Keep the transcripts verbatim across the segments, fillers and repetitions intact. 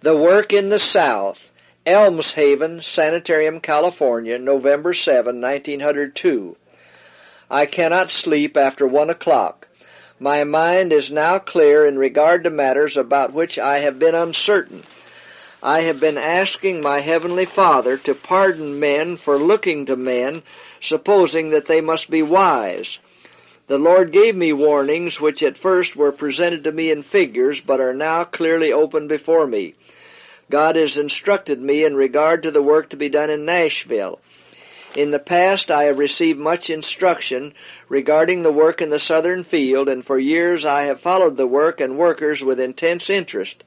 The Work in the South, Elmshaven Sanitarium, California, November seventh, nineteen oh two. I cannot sleep after one o'clock. My mind is now clear in regard to matters about which I have been uncertain. I have been asking my Heavenly Father to pardon men for looking to men, supposing that they must be wise. The Lord gave me warnings which at first were presented to me in figures, but are now clearly open before me. God has instructed me in regard to the work to be done in Nashville. In the past I have received much instruction regarding the work in the southern field, and for years I have followed the work and workers with intense interest.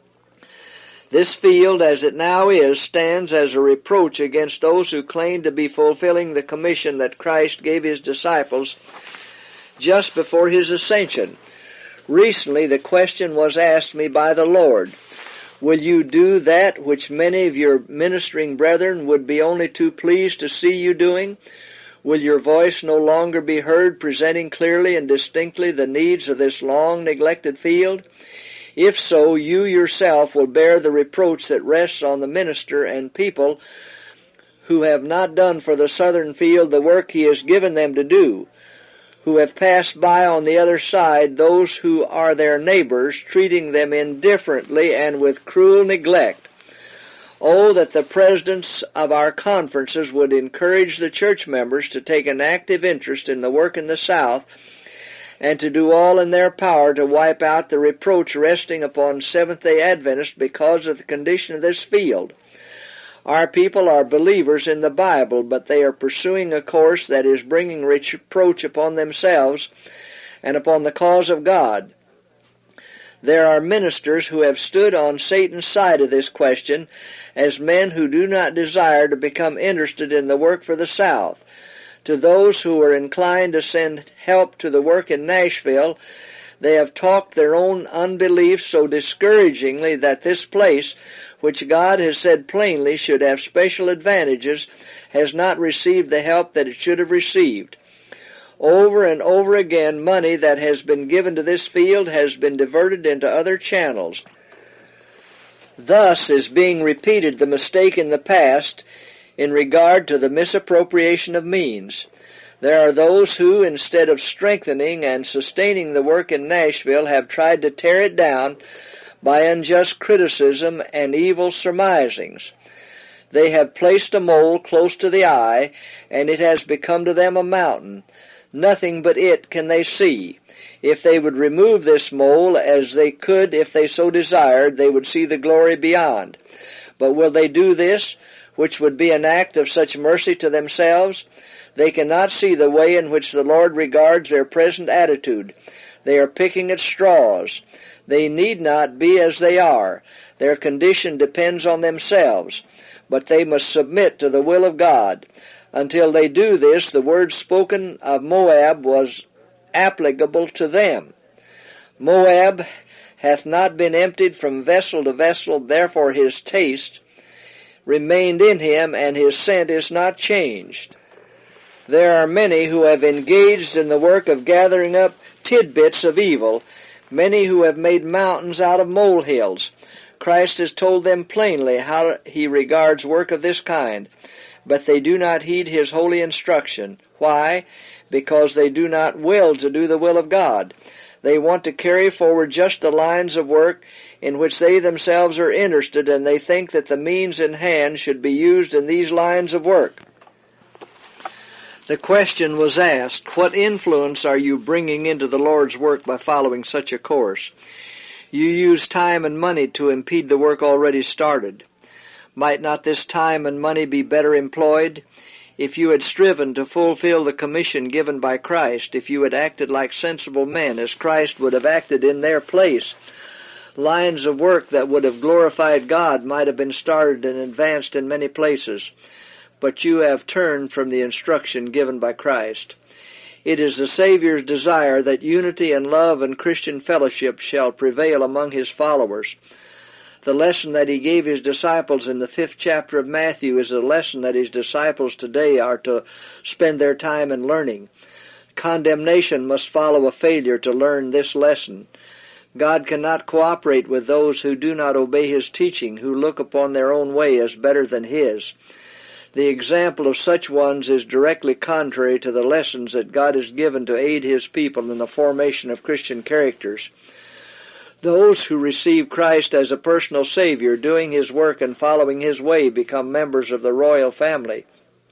This field, as it now is, stands as a reproach against those who claim to be fulfilling the commission that Christ gave His disciples just before His ascension. Recently the question was asked me by the Lord, will you do that which many of your ministering brethren would be only too pleased to see you doing? Will your voice no longer be heard presenting clearly and distinctly the needs of this long-neglected field? If so, you yourself will bear the reproach that rests on the minister and people who have not done for the southern field the work He has given them to do, who have passed by on the other side those who are their neighbors, treating them indifferently and with cruel neglect. Oh, that the presidents of our conferences would encourage the church members to take an active interest in the work in the South, and to do all in their power to wipe out the reproach resting upon Seventh-day Adventists because of the condition of this field. Our people are believers in the Bible, but they are pursuing a course that is bringing reproach upon themselves and upon the cause of God. There are ministers who have stood on Satan's side of this question as men who do not desire to become interested in the work for the South. To those who are inclined to send help to the work in Nashville, they have talked their own unbelief so discouragingly that this place, which God has said plainly should have special advantages, has not received the help that it should have received. Over and over again, money that has been given to this field has been diverted into other channels. Thus is being repeated the mistake in the past in regard to the misappropriation of means. There are those who, instead of strengthening and sustaining the work in Nashville, have tried to tear it down by unjust criticism and evil surmisings. They have placed a mole close to the eye, and it has become to them a mountain. Nothing but it can they see. If they would remove this mole, as they could if they so desired, they would see the glory beyond. But will they do this, which would be an act of such mercy to themselves? They cannot see the way in which the Lord regards their present attitude. They are picking at straws. They need not be as they are. Their condition depends on themselves, but they must submit to the will of God. Until they do this, the word spoken of Moab was applicable to them. Moab hath not been emptied from vessel to vessel, therefore his taste remained in him, and his scent is not changed. There are many who have engaged in the work of gathering up tidbits of evil, many who have made mountains out of molehills. Christ has told them plainly how He regards work of this kind, but they do not heed His holy instruction. Why? Because they do not will to do the will of God. They want to carry forward just the lines of work in which they themselves are interested, and they think that the means in hand should be used in these lines of work. The question was asked, what influence are you bringing into the Lord's work by following such a course? You use time and money to impede the work already started. Might not this time and money be better employed? If you had striven to fulfill the commission given by Christ, if you had acted like sensible men, as Christ would have acted in their place, lines of work that would have glorified God might have been started and advanced in many places. But you have turned from the instruction given by Christ. It is the Savior's desire that unity and love and Christian fellowship shall prevail among His followers. The lesson that He gave His disciples in the fifth chapter of Matthew is a lesson that His disciples today are to spend their time in learning. Condemnation must follow a failure to learn this lesson. God cannot cooperate with those who do not obey His teaching, who look upon their own way as better than His. The example of such ones is directly contrary to the lessons that God has given to aid His people in the formation of Christian characters. Those who receive Christ as a personal Savior, doing His work and following His way, become members of the royal family.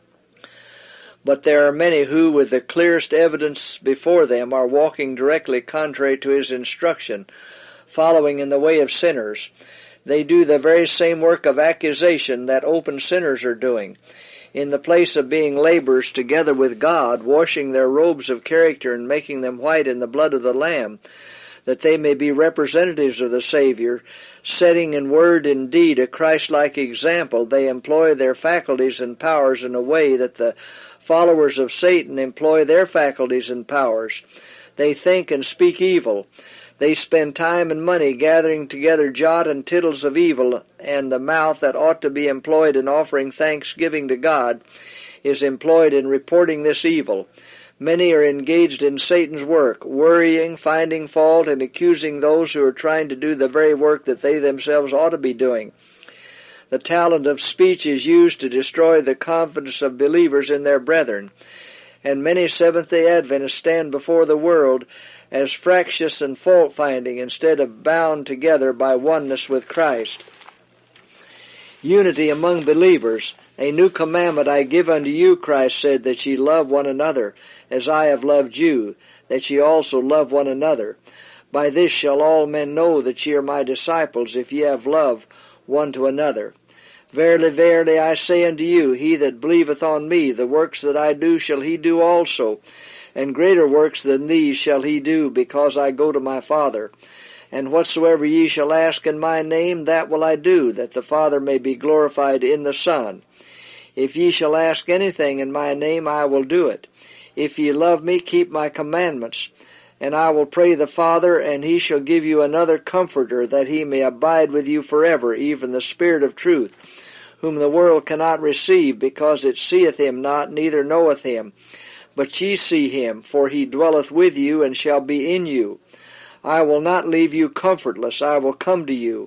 But there are many who, with the clearest evidence before them, are walking directly contrary to His instruction, following in the way of sinners. They do the very same work of accusation that open sinners are doing. In the place of being laborers together with God, washing their robes of character and making them white in the blood of the Lamb, that they may be representatives of the Savior, setting in word and deed a Christ-like example, they employ their faculties and powers in a way that the followers of Satan employ their faculties and powers. They think and speak evil. They spend time and money gathering together jot and tittles of evil, and the mouth that ought to be employed in offering thanksgiving to God is employed in reporting this evil. Many are engaged in Satan's work, worrying, finding fault, and accusing those who are trying to do the very work that they themselves ought to be doing. The talent of speech is used to destroy the confidence of believers in their brethren, and many Seventh-day Adventists stand before the world as fractious and fault-finding instead of bound together by oneness with Christ. Unity among believers. A new commandment I give unto you, Christ said, that ye love one another, as I have loved you, that ye also love one another. By this shall all men know that ye are my disciples, if ye have love one to another. Verily, verily, I say unto you, he that believeth on me, the works that I do shall he do also, and greater works than these shall he do, because I go to my Father. And whatsoever ye shall ask in my name, that will I do, that the Father may be glorified in the Son. If ye shall ask anything in my name, I will do it. If ye love me, keep my commandments. And I will pray the Father, and he shall give you another Comforter, that he may abide with you forever, even the Spirit of truth, whom the world cannot receive, because it seeth him not, neither knoweth him. But ye see him, for he dwelleth with you, and shall be in you. I will not leave you comfortless, I will come to you.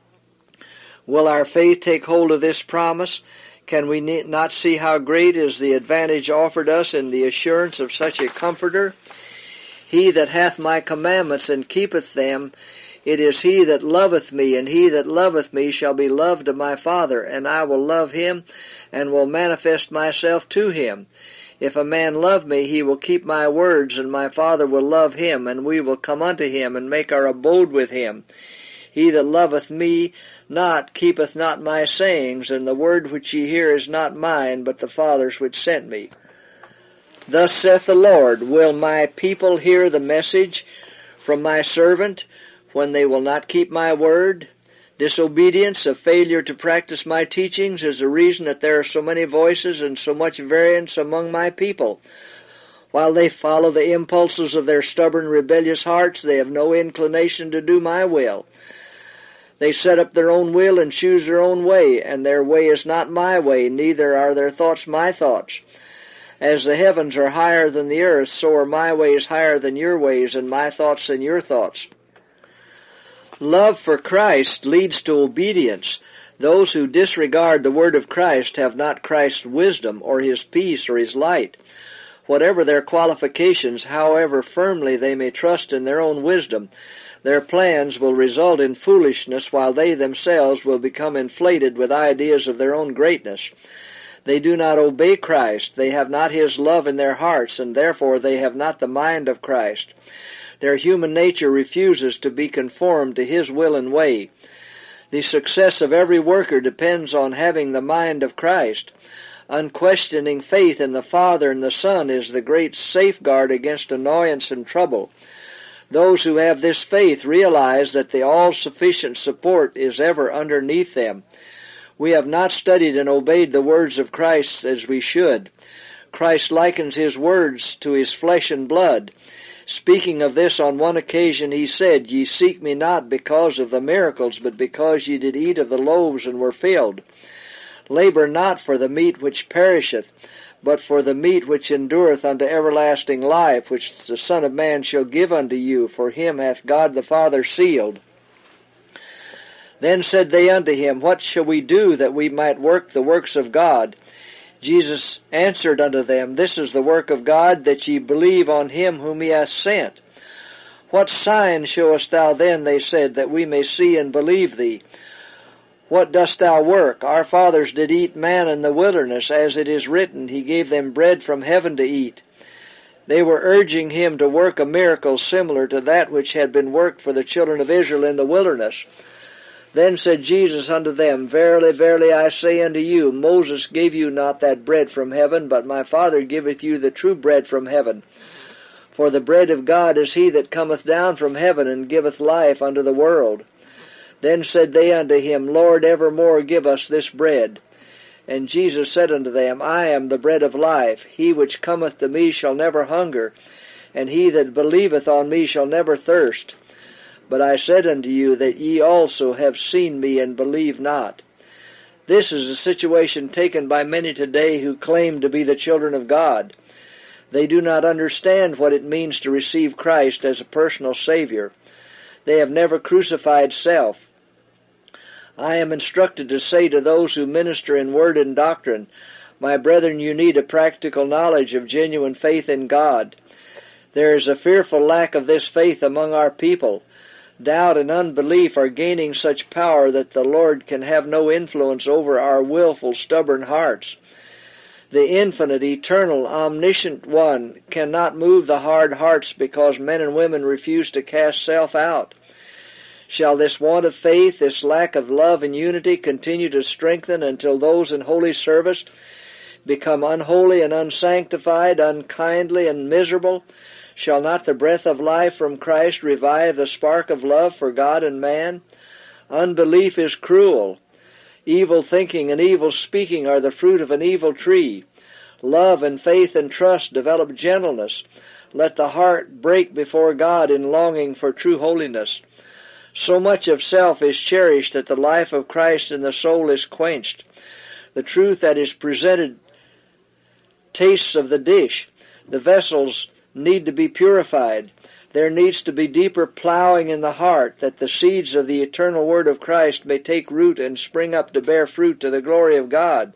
Will our faith take hold of this promise? Can we not see how great is the advantage offered us in the assurance of such a Comforter? He that hath my commandments and keepeth them, it is he that loveth me, and he that loveth me shall be loved of my Father, and I will love him, and will manifest myself to him. If a man love me, he will keep my words, and my Father will love him, and we will come unto him, and make our abode with him. He that loveth me not keepeth not my sayings, and the word which ye hear is not mine, but the Father's which sent me. Thus saith the Lord, will my people hear the message from my servant, when they will not keep my word? Disobedience, a failure to practice my teachings, is the reason that there are so many voices and so much variance among my people. While they follow the impulses of their stubborn, rebellious hearts, they have no inclination to do my will. They set up their own will and choose their own way, and their way is not my way, neither are their thoughts my thoughts. As the heavens are higher than the earth, so are my ways higher than your ways, and my thoughts than your thoughts. Love for Christ leads to obedience. Those who disregard the word of Christ have not Christ's wisdom, or his peace, or his light. Whatever their qualifications, however firmly they may trust in their own wisdom, their plans will result in foolishness, while they themselves will become inflated with ideas of their own greatness. They do not obey Christ. They have not his love in their hearts, and therefore they have not the mind of Christ. Their human nature refuses to be conformed to his will and way. The success of every worker depends on having the mind of Christ. Unquestioning faith in the Father and the Son is the great safeguard against annoyance and trouble. Those who have this faith realize that the all-sufficient support is ever underneath them. We have not studied and obeyed the words of Christ as we should. Christ likens his words to his flesh and blood. Speaking of this on one occasion, he said, Ye seek me not because of the miracles, but because ye did eat of the loaves and were filled. Labor not for the meat which perisheth, but for the meat which endureth unto everlasting life, which the Son of Man shall give unto you, for him hath God the Father sealed. Then said they unto him, What shall we do that we might work the works of God? Jesus answered unto them, This is the work of God, that ye believe on him whom he hath sent. What sign showest thou then, they said, that we may see and believe thee? What dost thou work? Our fathers did eat manna in the wilderness, as it is written, He gave them bread from heaven to eat. They were urging him to work a miracle similar to that which had been worked for the children of Israel in the wilderness. Then said Jesus unto them, Verily, verily, I say unto you, Moses gave you not that bread from heaven, but my Father giveth you the true bread from heaven. For the bread of God is he that cometh down from heaven, and giveth life unto the world. Then said they unto him, Lord, evermore give us this bread. And Jesus said unto them, I am the bread of life. He which cometh to me shall never hunger, and he that believeth on me shall never thirst. But I said unto you that ye also have seen me and believe not. This is a situation taken by many today who claim to be the children of God. They do not understand what it means to receive Christ as a personal Savior. They have never crucified self. I am instructed to say to those who minister in word and doctrine, My brethren, you need a practical knowledge of genuine faith in God. There is a fearful lack of this faith among our people. Doubt and unbelief are gaining such power that the Lord can have no influence over our willful, stubborn hearts. The infinite, eternal, omniscient One cannot move the hard hearts because men and women refuse to cast self out. Shall this want of faith, this lack of love and unity continue to strengthen until those in holy service become unholy and unsanctified, unkindly and miserable? Shall not the breath of life from Christ revive the spark of love for God and man? Unbelief is cruel. Evil thinking and evil speaking are the fruit of an evil tree. Love and faith and trust develop gentleness. Let the heart break before God in longing for true holiness. So much of self is cherished that the life of Christ in the soul is quenched. The truth that is presented tastes of the dish. The vessels need to be purified. There needs to be deeper plowing in the heart, that the seeds of the eternal Word of Christ may take root and spring up to bear fruit to the glory of God.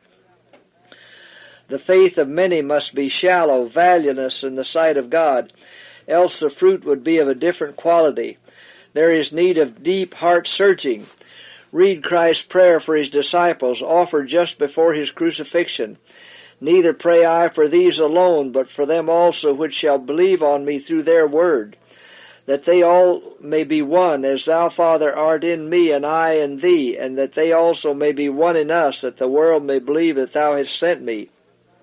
The faith of many must be shallow, valueless in the sight of God, else the fruit would be of a different quality. There is need of deep heart searching. Read Christ's prayer for his disciples, offered just before his crucifixion. Neither pray I for these alone, but for them also which shall believe on me through their word, that they all may be one, as thou, Father, art in me, and I in thee, and that they also may be one in us, that the world may believe that thou hast sent me.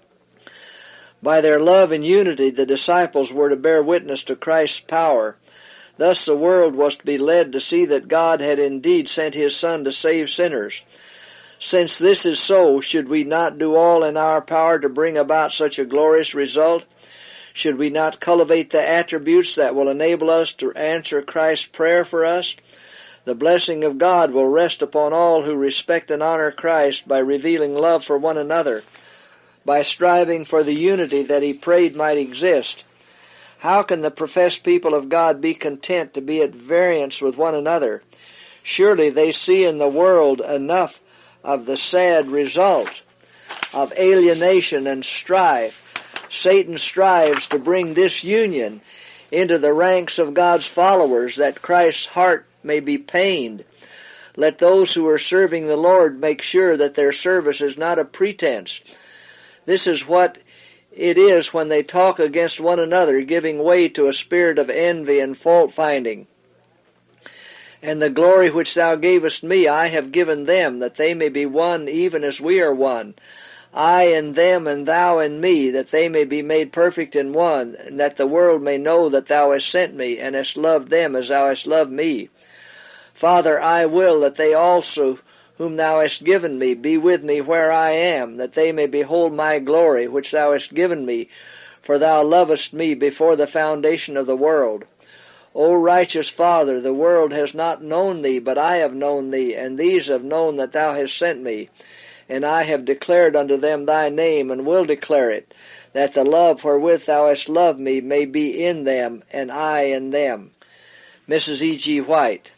By their love and unity the disciples were to bear witness to Christ's power. Thus the world was to be led to see that God had indeed sent his Son to save sinners. Since this is so, should we not do all in our power to bring about such a glorious result? Should we not cultivate the attributes that will enable us to answer Christ's prayer for us? The blessing of God will rest upon all who respect and honor Christ by revealing love for one another, by striving for the unity that he prayed might exist. How can the professed people of God be content to be at variance with one another? Surely they see in the world enough of the sad result of alienation and strife. Satan strives to bring disunion into the ranks of God's followers, that Christ's heart may be pained. Let those who are serving the Lord make sure that their service is not a pretense. This is what it is when they talk against one another, giving way to a spirit of envy and fault-finding. And the glory which thou gavest me I have given them, that they may be one even as we are one. I in them and thou in me, that they may be made perfect in one, and that the world may know that thou hast sent me, and hast loved them as thou hast loved me. Father, I will that they also whom thou hast given me be with me where I am, that they may behold my glory which thou hast given me, for thou lovest me before the foundation of the world. O righteous Father, the world has not known thee, but I have known thee, and these have known that thou hast sent me. and I have declared unto them thy name, and will declare it, that the love wherewith thou hast loved me may be in them, and I in them. Missus E G. White.